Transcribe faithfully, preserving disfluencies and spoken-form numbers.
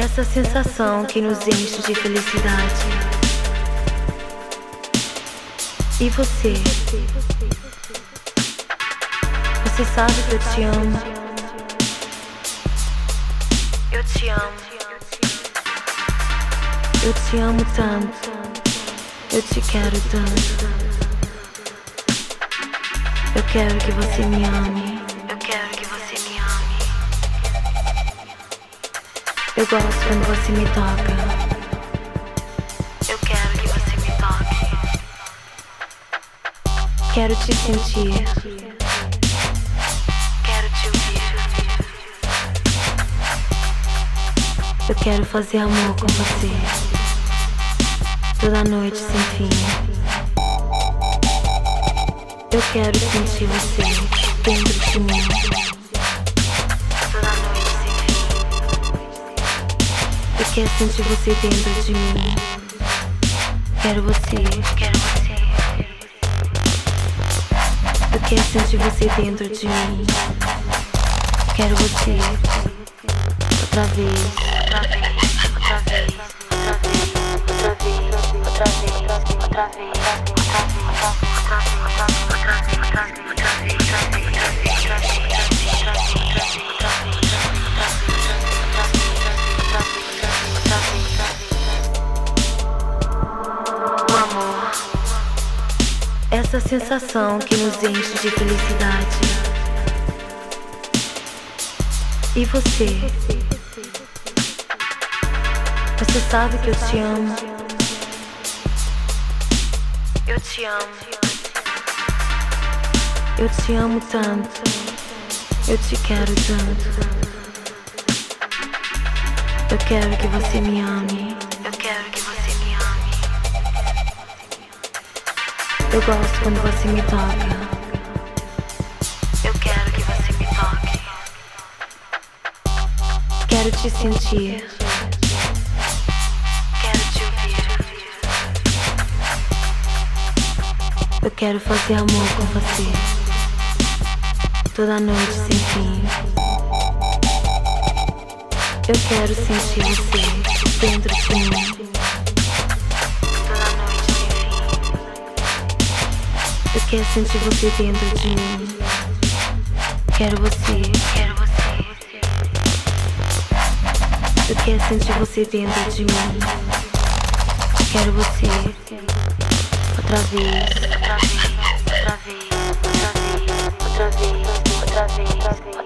Essa sensação que nos enche de felicidade. E você? Você sabe que eu te amo. Eu te amo. Eu te amo tanto. Eu te quero tanto. Eu quero que você me ame. Eu quero que você me ame. Eu gosto quando você me toca. Eu quero que você me toque. Quero te sentir. Quero te ouvir. Eu quero fazer amor com você toda noite sem fim. Eu quero sentir você dentro de mim toda noite sem fim. Eu quero sentir você dentro de mim. Quero você, quero você. Eu quero sentir você dentro de mim. Quero você. Outra vez, outra vez, outra vez, outra vez, outra vez, outra vez, outra vez, o amor, essa sensação que nos enche de felicidade. E você? Você sabe que eu te amo. Eu te amo. Eu te amo tanto. Eu te quero tanto. Eu quero que você me ame. Eu quero que você me ame. Eu gosto quando você me toca. Eu quero que você me toque. Quero te sentir. Eu quero fazer amor com você toda noite sem fim. Eu quero sentir você dentro de mim toda noite sem fim. Eu quero sentir você dentro de mim. Quero você, quero você. Eu quero sentir você dentro de mim. Quero você. Outra vez, outra vez, outra vez, outra vez, outra vez, outra vez, outra vez.